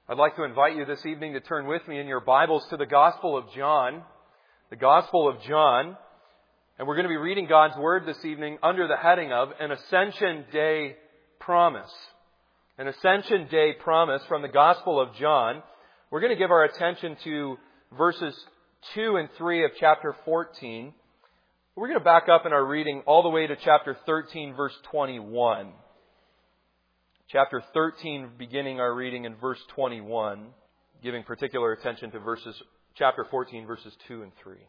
I'd like to invite you this evening to turn with me in your Bibles to the Gospel of John. The Gospel of John. And we're going to be reading God's Word this evening under the heading of An Ascension Day Promise. An Ascension Day Promise from the Gospel of John. We're going to give our attention to verses 2 and 3 of chapter 14. We're going to back up in our reading all the way to chapter 13, verse 21. Chapter 13, beginning our reading in verse 21, giving particular attention to chapter 14, verses 2 and 3.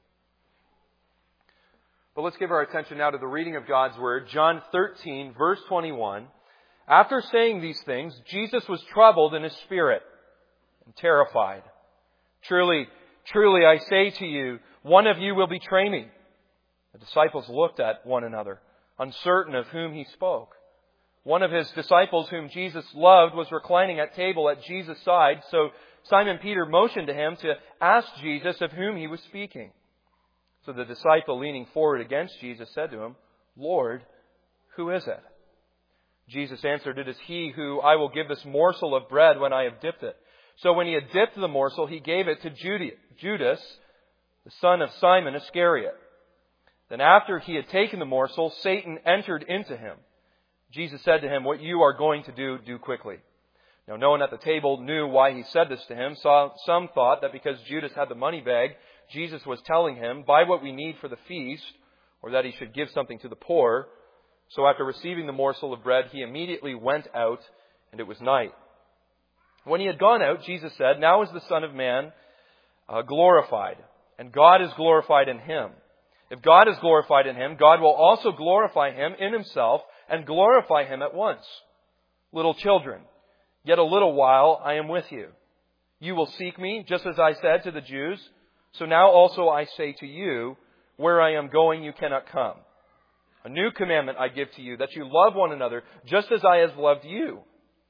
But let's give our attention now to the reading of God's Word. John 13, verse 21. After saying these things, Jesus was troubled in his spirit and terrified. Truly, truly, I say to you, one of you will betray me. The disciples looked at one another, uncertain of whom he spoke. One of his disciples whom Jesus loved was reclining at table at Jesus' side, so Simon Peter motioned to him to ask Jesus of whom he was speaking. So the disciple, leaning forward against Jesus, said to him, Lord, who is it? Jesus answered, It is he who I will give this morsel of bread when I have dipped it. So when he had dipped the morsel, he gave it to Judas, the son of Simon Iscariot. Then after he had taken the morsel, Satan entered into him. Jesus said to him, What you are going to do, do quickly. Now no one at the table knew why he said this to him. Some thought that because Judas had the money bag, Jesus was telling him, Buy what we need for the feast, or that he should give something to the poor. So after receiving the morsel of bread, he immediately went out, and it was night. When he had gone out, Jesus said, Now is the Son of Man glorified, and God is glorified in him. If God is glorified in him, God will also glorify him in himself, and glorify him at once. Little children, yet a little while I am with you. You will seek me, just as I said to the Jews. So now also I say to you, where I am going you cannot come. A new commandment I give to you, that you love one another, just as I have loved you.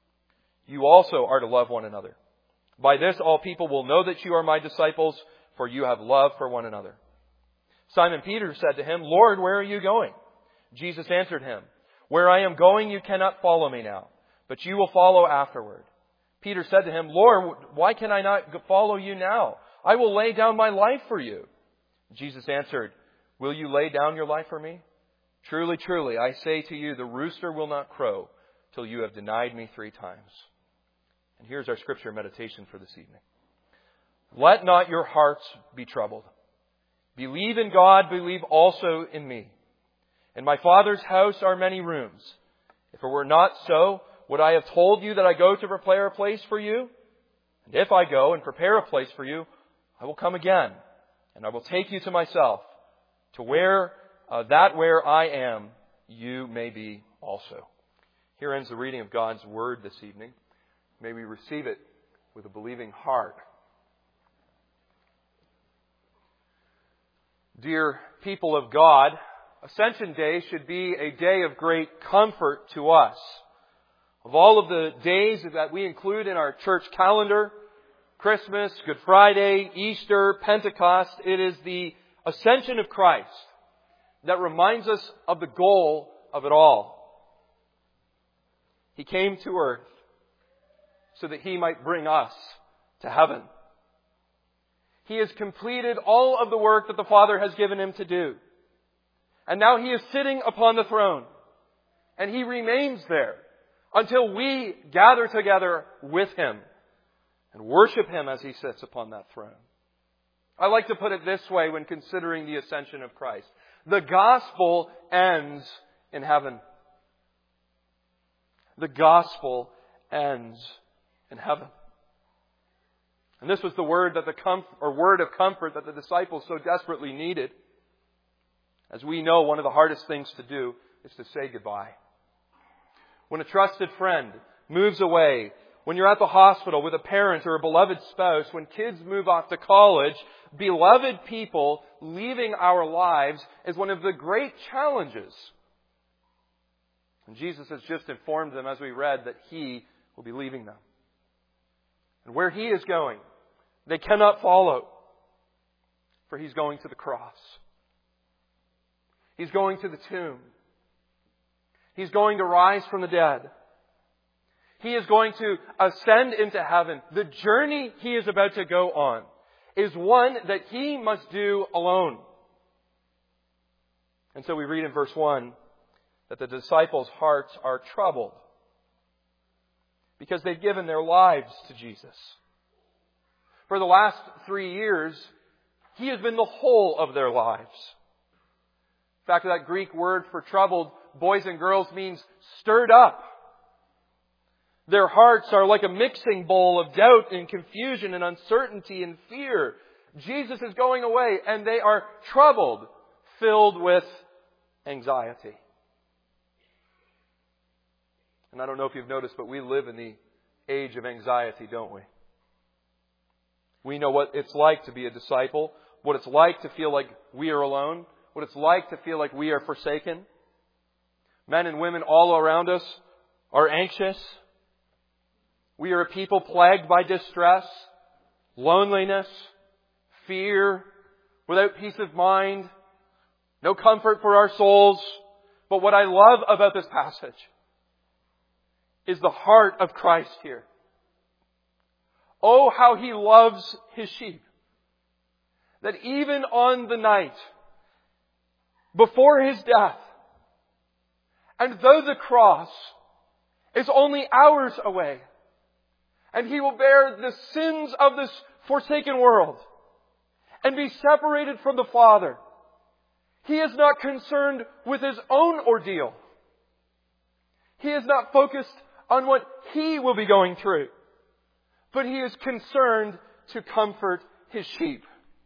You also are to love one another. By this all people will know that you are my disciples, for you have love for one another. Simon Peter said to him, Lord, where are you going? Jesus answered him, Where I am going you cannot follow me now, but you will follow afterward. Peter said to him, Lord, why can I not follow you now? I will lay down my life for you. Jesus answered, Will you lay down your life for me? Truly, truly, I say to you, the rooster will not crow till you have denied me 3 times. And here's our scripture meditation for this evening. Let not your hearts be troubled. Believe in God, believe also in me. In my Father's house are many rooms. If it were not so, would I have told you that I go to prepare a place for you? And if I go and prepare a place for you, I will come again, and I will take you to myself, to where I am, you may be also. Here ends the reading of God's Word this evening. May we receive it with a believing heart. Dear people of God, Ascension Day should be a day of great comfort to us. Of all of the days that we include in our church calendar, Christmas, Good Friday, Easter, Pentecost, it is the Ascension of Christ that reminds us of the goal of it all. He came to earth so that He might bring us to heaven. He has completed all of the work that the Father has given Him to do. And now He is sitting upon the throne. And He remains there until we gather together with Him and worship Him as He sits upon that throne. I like to put it this way when considering the ascension of Christ. The gospel ends in heaven. The gospel ends in heaven. And this was the word word of comfort that the disciples so desperately needed. As we know, one of the hardest things to do is to say goodbye. When a trusted friend moves away, when you're at the hospital with a parent or a beloved spouse, when kids move off to college, beloved people leaving our lives is one of the great challenges. And Jesus has just informed them, as we read, that He will be leaving them. And where He is going, they cannot follow, for He's going to the cross. He's going to the tomb. He's going to rise from the dead. He is going to ascend into heaven. The journey He is about to go on is one that He must do alone. And so we read in verse 1 that the disciples' hearts are troubled because they've given their lives to Jesus. For the last 3 years, He has been the whole of their lives. In fact, that Greek word for troubled, boys and girls, means stirred up. Their hearts are like a mixing bowl of doubt and confusion and uncertainty and fear. Jesus is going away and they are troubled, filled with anxiety. And I don't know if you've noticed, but we live in the age of anxiety, don't we? We know what it's like to be a disciple, what it's like to feel like we are alone, what it's like to feel like we are forsaken. Men and women all around us are anxious. We are a people plagued by distress, loneliness, fear, without peace of mind, no comfort for our souls. But what I love about this passage is the heart of Christ here. Oh, how He loves His sheep. That even on the night before His death, and though the cross is only hours away, and He will bear the sins of this forsaken world and be separated from the Father, He is not concerned with His own ordeal. He is not focused on what He will be going through, but He is concerned to comfort His sheep.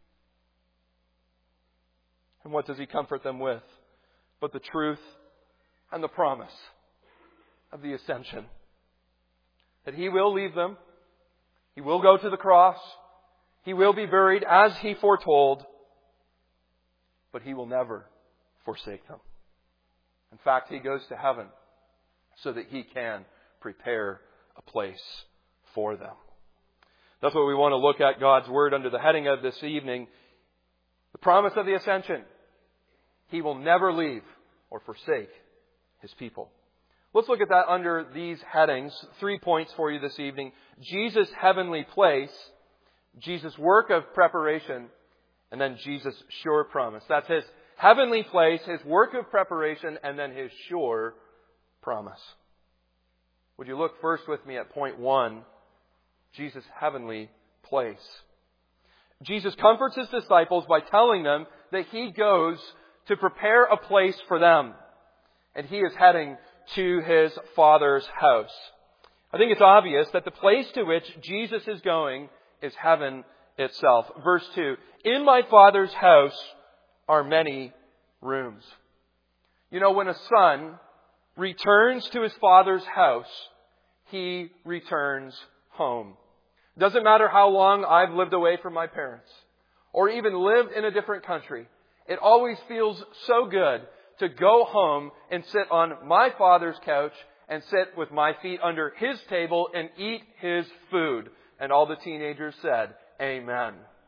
And what does He comfort them with? But the truth and the promise of the ascension. That He will leave them. He will go to the cross. He will be buried as He foretold. But He will never forsake them. In fact, He goes to heaven so that He can prepare a place for them. That's what we want to look at God's Word under the heading of this evening. The promise of the ascension. He will never leave or forsake His people. Let's look at that under these headings. 3 points for you this evening. Jesus' heavenly place, Jesus' work of preparation, and then Jesus' sure promise. That's His heavenly place, His work of preparation, and then His sure promise. Would you look first with me at point 1, Jesus' heavenly place. Jesus comforts His disciples by telling them that He goes to prepare a place for them. And He is heading to His Father's house. I think it's obvious that the place to which Jesus is going is heaven itself. Verse 2, in my Father's house are many rooms. You know, when a son returns to his father's house, he returns home. Doesn't matter how long I've lived away from my parents, or even lived in a different country. It always feels so good to go home and sit on my father's couch and sit with my feet under his table and eat his food. And all the teenagers said, Amen.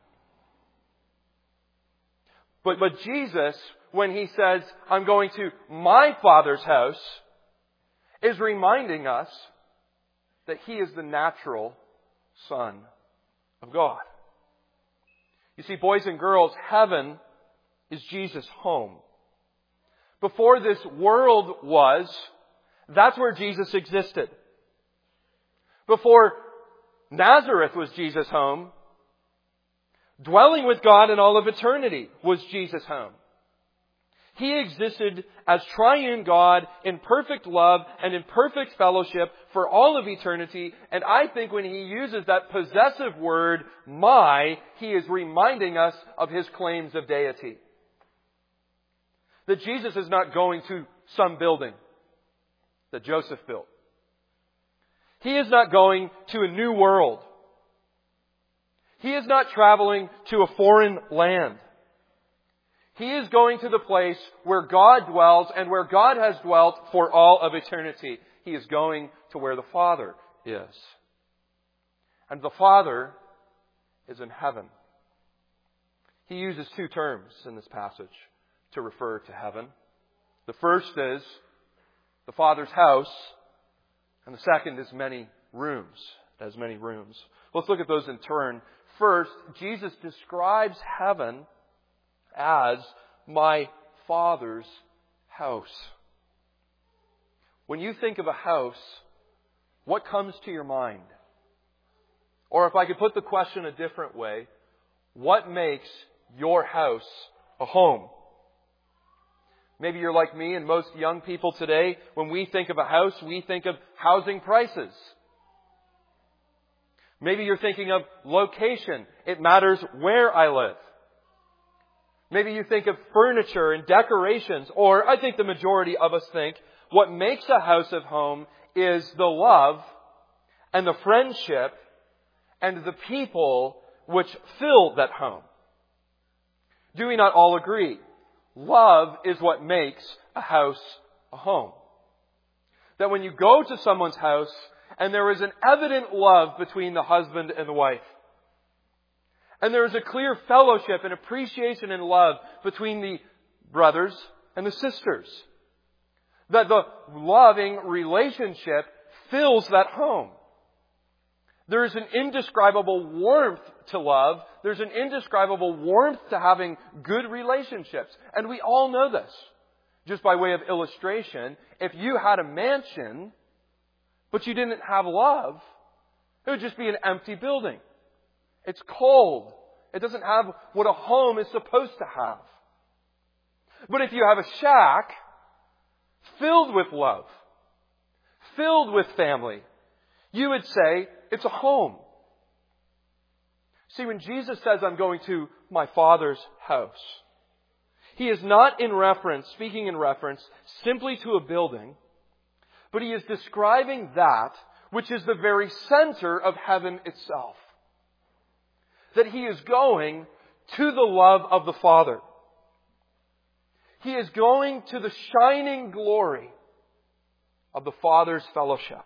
But Jesus, when He says, I'm going to my Father's house, is reminding us that He is the natural Son of God. You see, boys and girls, heaven is Jesus' home. Before this world was, that's where Jesus existed. Before Nazareth was Jesus' home, dwelling with God in all of eternity was Jesus' home. He existed as triune God in perfect love and in perfect fellowship for all of eternity. And I think when He uses that possessive word, my, He is reminding us of His claims of deity. That Jesus is not going to some building that Joseph built. He is not going to a new world. He is not traveling to a foreign land. He is going to the place where God dwells and where God has dwelt for all of eternity. He is going to where the Father is. And the Father is in heaven. He uses 2 terms in this passage to refer to heaven. The first is the Father's house, And the second is many rooms. It has many rooms. Let's look at those in turn. First, Jesus describes heaven as my Father's house. When you think of a house, what comes to your mind? Or if I could put the question a different way, what makes your house a home? Maybe you're like me and most young people today. When we think of a house, we think of housing prices. Maybe you're thinking of location. It matters where I live. Maybe you think of furniture and decorations. Or I think the majority of us think what makes a house of home is the love and the friendship and the people which fill that home. Do we not all agree? Love is what makes a house a home. That when you go to someone's house and there is an evident love between the husband and the wife, and there is a clear fellowship and appreciation and love between the brothers and the sisters, that the loving relationship fills that home. There is an indescribable warmth to love. There's an indescribable warmth to having good relationships. And we all know this. Just by way of illustration, if you had a mansion, but you didn't have love, it would just be an empty building. It's cold. It doesn't have what a home is supposed to have. But if you have a shack filled with love, filled with family, you would say it's a home. See, when Jesus says, I'm going to my Father's house, He is not speaking in reference simply to a building, but He is describing that which is the very center of heaven itself. That He is going to the love of the Father. He is going to the shining glory of the Father's fellowship.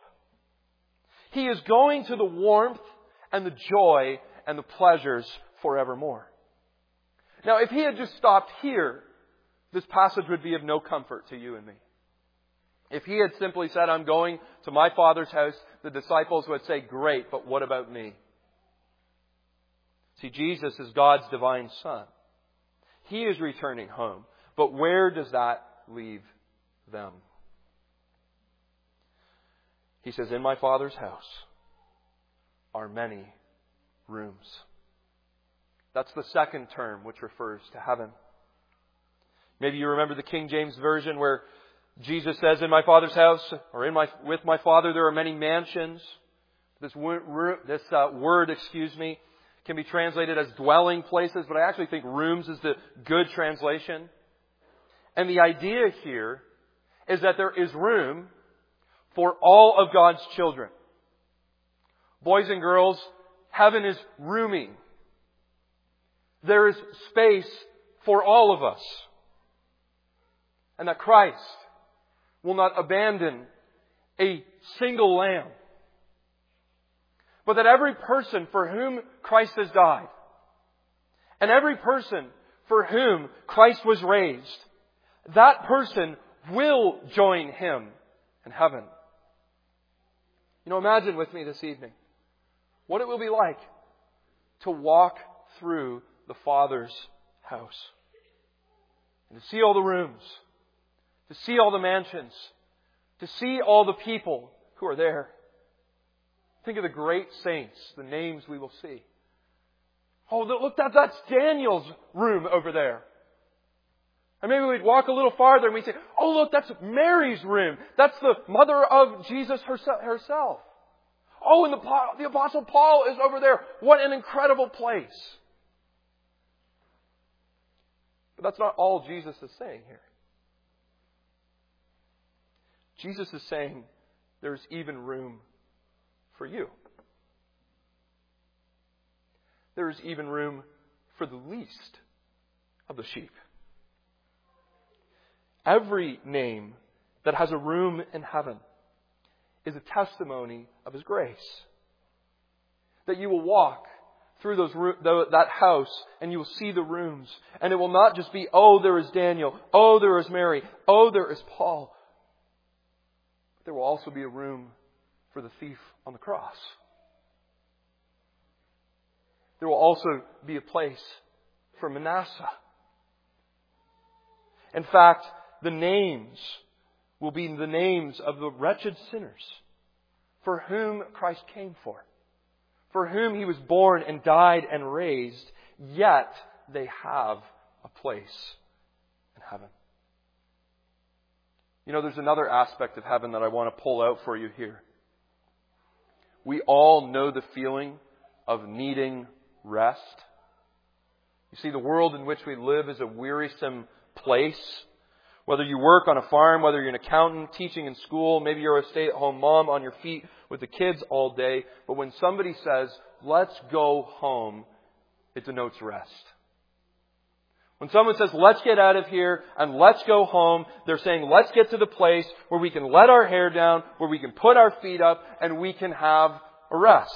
He is going to the warmth and the joy and the pleasures forevermore. Now, if He had just stopped here, this passage would be of no comfort to you and me. If He had simply said, I'm going to my Father's house, the disciples would say, great, but what about me? See, Jesus is God's divine Son. He is returning home. But where does that leave them? He says, in my Father's house are many rooms. That's the second term which refers to heaven. Maybe you remember the King James Version where Jesus says, in my Father's house, or with my Father there are many mansions. This word, can be translated as dwelling places, but I actually think rooms is the good translation. And the idea here is that there is room for all of God's children. Boys and girls, heaven is roomy. There is space for all of us. And that Christ will not abandon a single lamb. But that every person for whom Christ has died, and every person for whom Christ was raised, that person will join Him in heaven. You know, imagine with me this evening what it will be like to walk through the Father's house. And to see all the rooms, to see all the mansions, to see all the people who are there. Think of the great saints, the names we will see. Oh, look, that's Daniel's room over there. And maybe we'd walk a little farther and we'd say, oh, look, that's Mary's room. That's the mother of Jesus herself. Oh, and the Apostle Paul is over there. What an incredible place. But that's not all Jesus is saying here. Jesus is saying there's even room for you. There is even room for the least of the sheep. Every name that has a room in heaven is a testimony of His grace. That you will walk through that house and you will see the rooms. And it will not just be, oh, there is Daniel. Oh, there is Mary. Oh, there is Paul. But there will also be a room for the thief on the cross. There will also be a place for Manasseh. In fact, the names will be the names of the wretched sinners for whom Christ came for whom He was born and died and raised, yet they have a place in heaven. You know, there's another aspect of heaven that I want to pull out for you here. We all know the feeling of needing rest. You see, the world in which we live is a wearisome place. Whether you work on a farm, whether you're an accountant, teaching in school, maybe you're a stay-at-home mom on your feet with the kids all day. But when somebody says, let's go home, it denotes rest. When someone says, let's get out of here and let's go home, they're saying, let's get to the place where we can let our hair down, where we can put our feet up, and we can have a rest.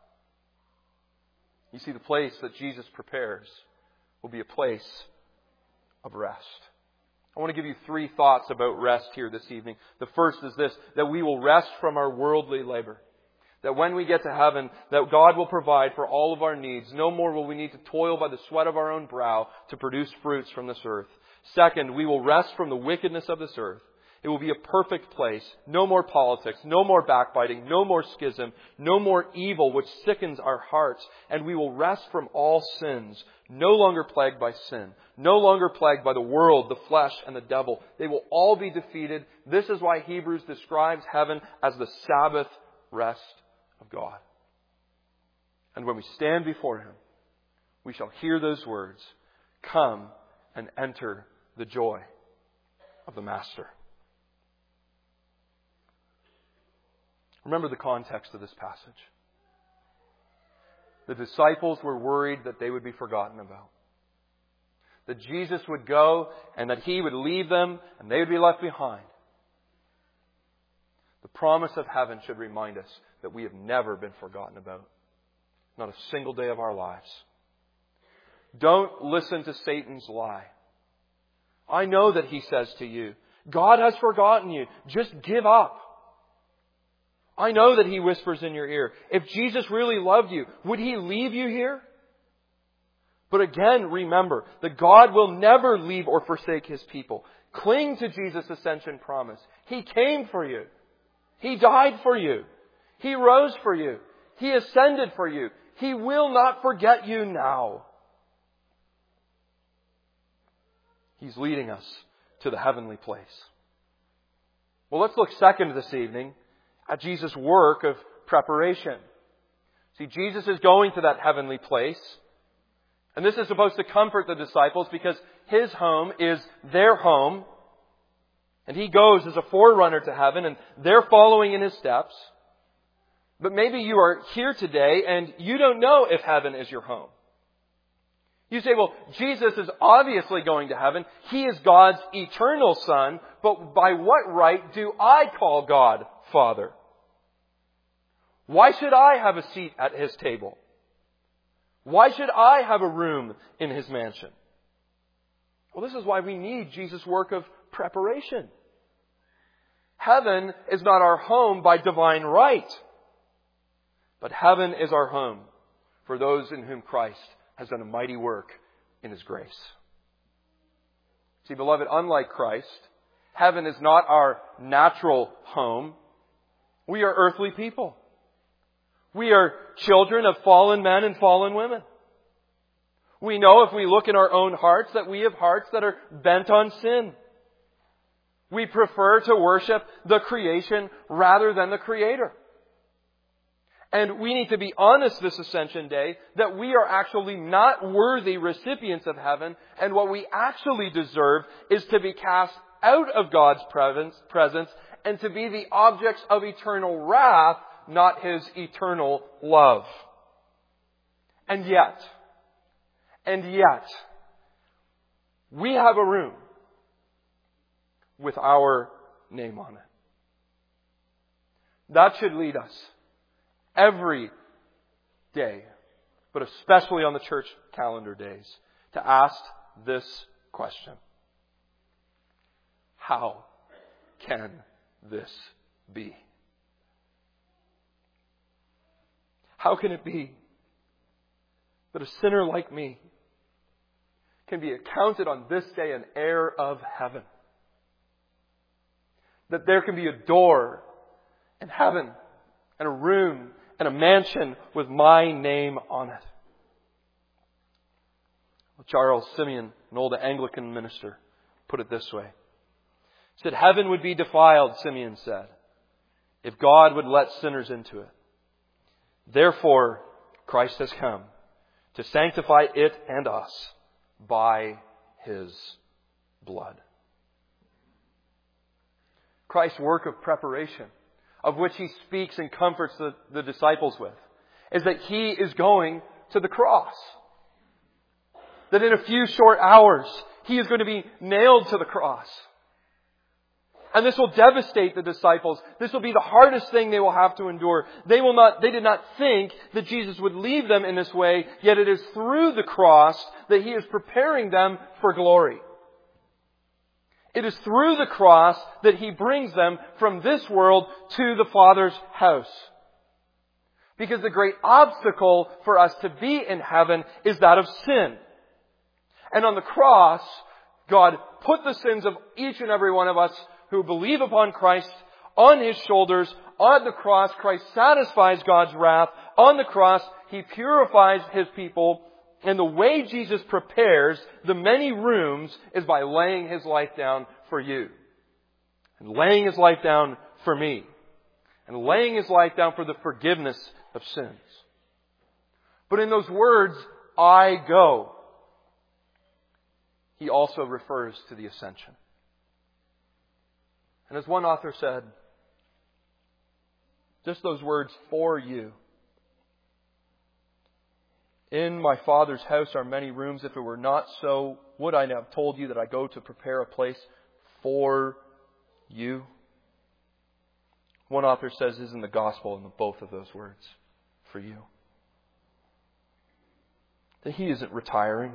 You see, the place that Jesus prepares will be a place of rest. I want to give you 3 thoughts about rest here this evening. The first is this, that we will rest from our worldly labor. That when we get to heaven, that God will provide for all of our needs. No more will we need to toil by the sweat of our own brow to produce fruits from this earth. Second, we will rest from the wickedness of this earth. It will be a perfect place. No more politics, no more backbiting, no more schism, no more evil which sickens our hearts. And we will rest from all sins, no longer plagued by sin, no longer plagued by the world, the flesh, and the devil. They will all be defeated. This is why Hebrews describes heaven as the Sabbath rest of God. And when we stand before Him, we shall hear those words, "Come and enter the joy of the Master." Remember the context of this passage. The disciples were worried that they would be forgotten about. That Jesus would go and that He would leave them and they would be left behind. The promise of heaven should remind us that we have never been forgotten about. Not a single day of our lives. Don't listen to Satan's lie. I know that he says to you, God has forgotten you. Just give up. I know that he whispers in your ear, if Jesus really loved you, would He leave you here? But again, remember that God will never leave or forsake His people. Cling to Jesus' ascension promise. He came for you. He died for you. He rose for you. He ascended for you. He will not forget you now. He's leading us to the heavenly place. Well, let's look second this evening at Jesus' work of preparation. See, Jesus is going to that heavenly place. And this is supposed to comfort the disciples because His home is their home. And He goes as a forerunner to heaven and they're following in His steps. But maybe you are here today and you don't know if heaven is your home. You say, well, Jesus is obviously going to heaven. He is God's eternal Son. But by what right do I call God Father? Why should I have a seat at His table? Why should I have a room in His mansion? Well, this is why we need Jesus' work of preparation. Heaven is not our home by divine right. But heaven is our home for those in whom Christ has done a mighty work in His grace. See, beloved, unlike Christ, heaven is not our natural home. We are earthly people. We are children of fallen men and fallen women. We know if we look in our own hearts that we have hearts that are bent on sin. We prefer to worship the creation rather than the Creator. And we need to be honest this Ascension Day that we are actually not worthy recipients of heaven, and what we actually deserve is to be cast out of God's presence and to be the objects of eternal wrath, not His eternal love. And yet, we have a room with our name on it. That should lead us every day, but especially on the church calendar days, to ask this question. How can this be? How can it be that a sinner like me can be accounted on this day an heir of heaven? That there can be a door in heaven and a room and a mansion with my name on it. Well, Charles Simeon, an old Anglican minister, put it this way. He said, heaven would be defiled, Simeon said, if God would let sinners into it. Therefore, Christ has come to sanctify it and us by His blood. Christ's work of preparation, of which He speaks and comforts the disciples with, is that He is going to the cross. That in a few short hours, He is going to be nailed to the cross. And this will devastate the disciples. This will be the hardest thing they will have to endure. They did not think that Jesus would leave them in this way, yet it is through the cross that He is preparing them for glory. It is through the cross that He brings them from this world to the Father's house. Because the great obstacle for us to be in heaven is that of sin. And on the cross, God put the sins of each and every one of us who believe upon Christ on His shoulders. On the cross, Christ satisfies God's wrath. On the cross, He purifies His people. And the way Jesus prepares the many rooms is by laying His life down for you. And laying His life down for me. And laying His life down for the forgiveness of sins. But in those words, I go, He also refers to the ascension. And as one author said, just those words, for you. In my Father's house are many rooms. If it were not so, would I have told you that I go to prepare a place for you? One author says is in the gospel in both of those words, for you. That He isn't retiring.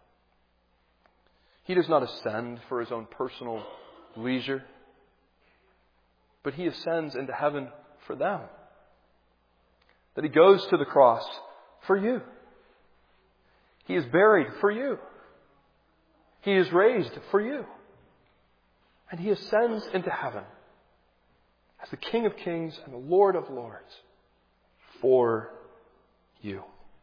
He does not ascend for His own personal leisure. But He ascends into heaven for them. That He goes to the cross for you. He is buried for you. He is raised for you. And He ascends into heaven as the King of Kings and the Lord of Lords for you.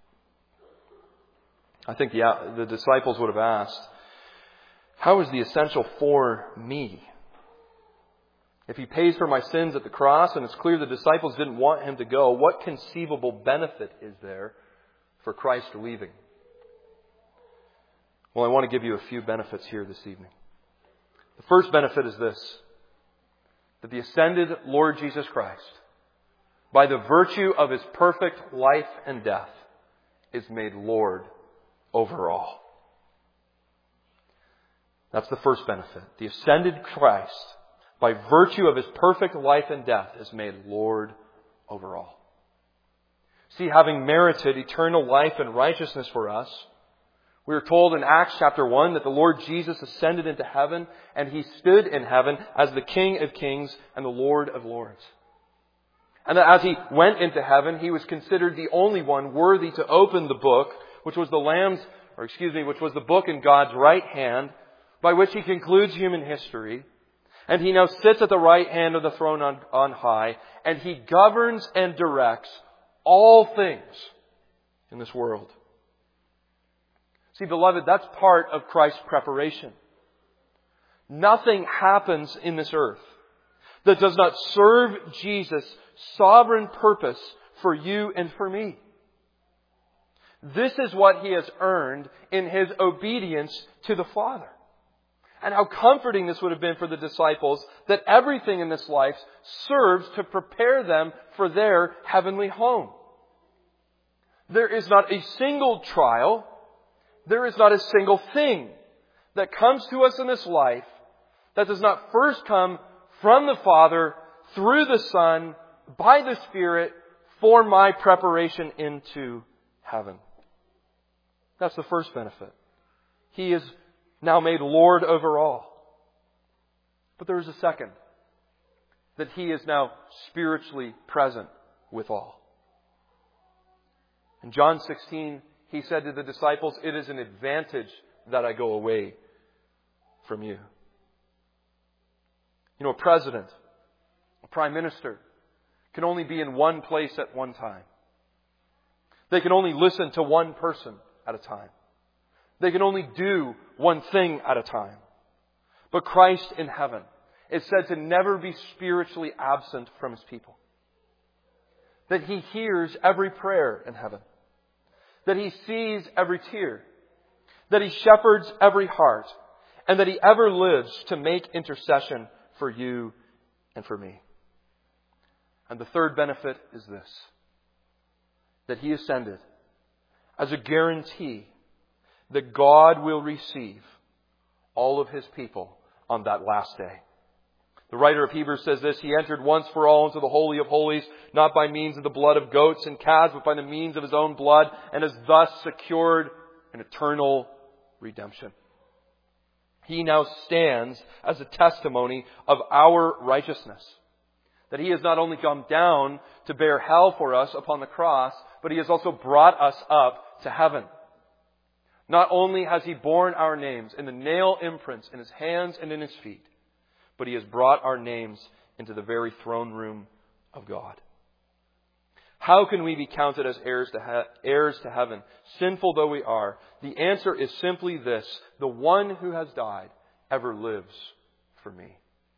I think the disciples would have asked, how is the essential for me? If He pays for my sins at the cross, and it's clear the disciples didn't want Him to go, what conceivable benefit is there for Christ leaving? Well, I want to give you a few benefits here this evening. The first benefit is this, that the ascended Lord Jesus Christ, by the virtue of His perfect life and death, is made Lord over all. That's the first benefit. The ascended Christ, by virtue of His perfect life and death, is made Lord over all. See, having merited eternal life and righteousness for us, we are told in Acts chapter 1 that the Lord Jesus ascended into heaven and He stood in heaven as the King of Kings and the Lord of Lords. And that as He went into heaven, He was considered the only one worthy to open the book, which was the book in God's right hand, by which He concludes human history. And He now sits at the right hand of the throne on high, and He governs and directs all things in this world. See, beloved, that's part of Christ's preparation. Nothing happens in this earth that does not serve Jesus' sovereign purpose for you and for me. This is what He has earned in His obedience to the Father. And how comforting this would have been for the disciples that everything in this life serves to prepare them for their heavenly home. There is not a single trial, there is not a single thing that comes to us in this life that does not first come from the Father, through the Son, by the Spirit, for my preparation into heaven. That's the first benefit. He is now made Lord over all. But there is a second, that He is now spiritually present with all. In John 16, He said to the disciples, "It is an advantage that I go away from you." You know, a president, a prime minister, can only be in one place at one time. They can only listen to one person at a time. They can only do one thing at a time. But Christ in heaven is said to never be spiritually absent from His people. That He hears every prayer in heaven. That He sees every tear. That He shepherds every heart. And that He ever lives to make intercession for you and for me. And the third benefit is this: that He ascended as a guarantee that God will receive all of His people on that last day. The writer of Hebrews says this: He entered once for all into the Holy of Holies, not by means of the blood of goats and calves, but by the means of His own blood, and has thus secured an eternal redemption. He now stands as a testimony of our righteousness. That He has not only come down to bear hell for us upon the cross, but He has also brought us up to heaven. Not only has He borne our names in the nail imprints in His hands and in His feet, but He has brought our names into the very throne room of God. How can we be counted as heirs to heaven, sinful though we are? The answer is simply this: the one who has died ever lives for me.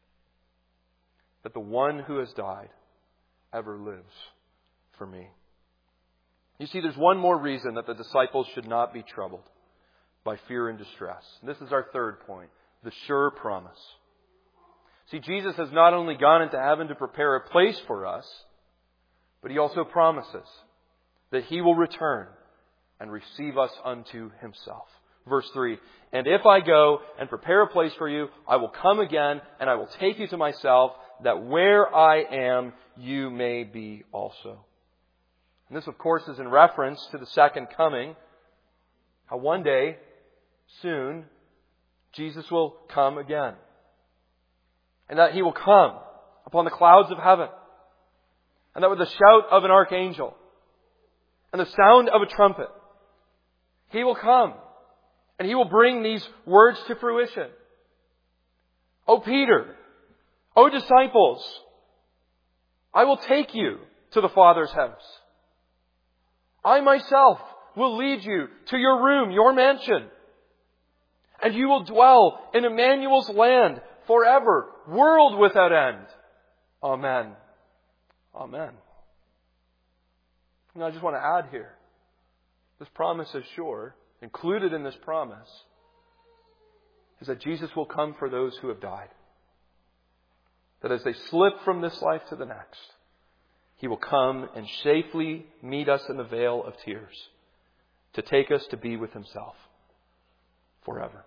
That the one who has died ever lives for me. You see, there's one more reason that the disciples should not be troubled by fear and distress. And this is our third point: the sure promise. See, Jesus has not only gone into heaven to prepare a place for us, but He also promises that He will return and receive us unto Himself. Verse 3, "And if I go and prepare a place for you, I will come again and I will take you to myself, that where I am, you may be also." And this, of course, is in reference to the second coming. How one day, soon, Jesus will come again. And that He will come upon the clouds of heaven. And that with the shout of an archangel and the sound of a trumpet, He will come and He will bring these words to fruition. "O Peter, O disciples, I will take you to the Father's house. I myself will lead you to your room, your mansion. And you will dwell in Emmanuel's land forever, world without end. Amen." Amen. Now I just want to add here, this promise is sure. Included in this promise is that Jesus will come for those who have died. That as they slip from this life to the next, He will come and safely meet us in the vale of tears to take us to be with Himself forever.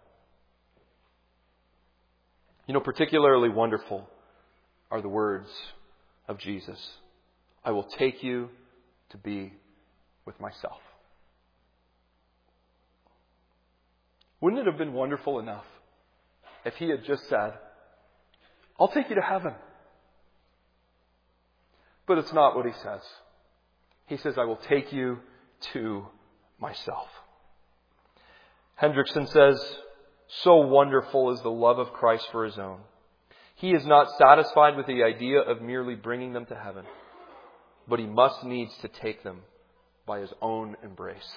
You know, particularly wonderful are the words of Jesus: "I will take you to be with myself." Wouldn't it have been wonderful enough if He had just said, "I'll take you to heaven"? But it's not what He says. He says, "I will take you to myself." Hendrickson says, "So wonderful is the love of Christ for His own. He is not satisfied with the idea of merely bringing them to heaven, but He must needs to take them by His own embrace."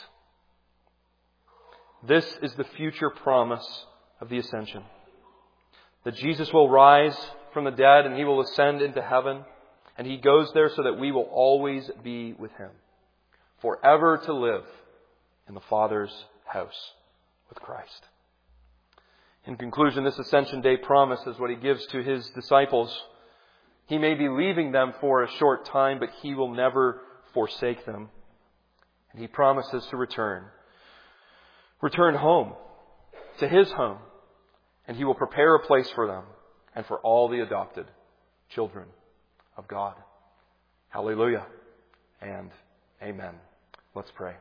This is the future promise of the ascension. That Jesus will rise from the dead and He will ascend into heaven. And He goes there so that we will always be with Him. Forever to live in the Father's house with Christ. In conclusion, this Ascension Day promise is what He gives to His disciples. He may be leaving them for a short time, but He will never forsake them. And He promises to return. Return home, to His home. And He will prepare a place for them and for all the adopted children of God. Hallelujah and amen. Let's pray.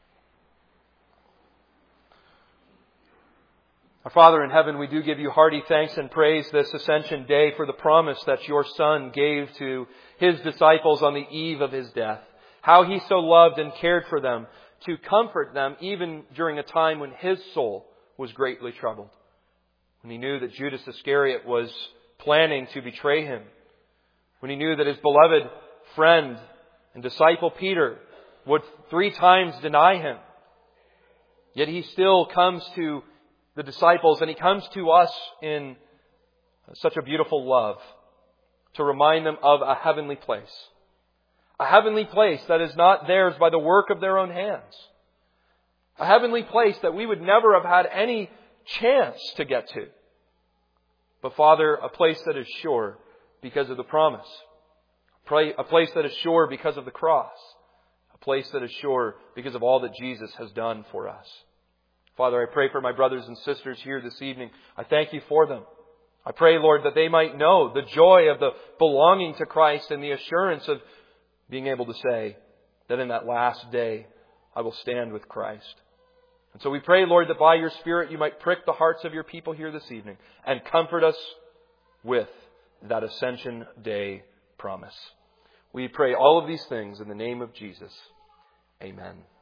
Our Father in heaven, we do give You hearty thanks and praise this Ascension Day for the promise that Your Son gave to His disciples on the eve of His death. how He so loved and cared for them to comfort them even during a time when His soul was greatly troubled. When He knew that Judas Iscariot was planning to betray Him. When He knew that His beloved friend and disciple Peter would 3 times deny Him. Yet He still comes to the disciples and He comes to us in such a beautiful love to remind them of a heavenly place. A heavenly place that is not theirs by the work of their own hands. A heavenly place that we would never have had any chance to get to. But Father, a place that is sure because of the promise. A place that is sure because of the cross. A place that is sure because of all that Jesus has done for us. Father, I pray for my brothers and sisters here this evening. I thank You for them. I pray, Lord, that they might know the joy of the belonging to Christ and the assurance of being able to say that in that last day I will stand with Christ. And so we pray, Lord, that by Your Spirit You might prick the hearts of Your people here this evening and comfort us with that Ascension Day promise. We pray all of these things in the name of Jesus. Amen.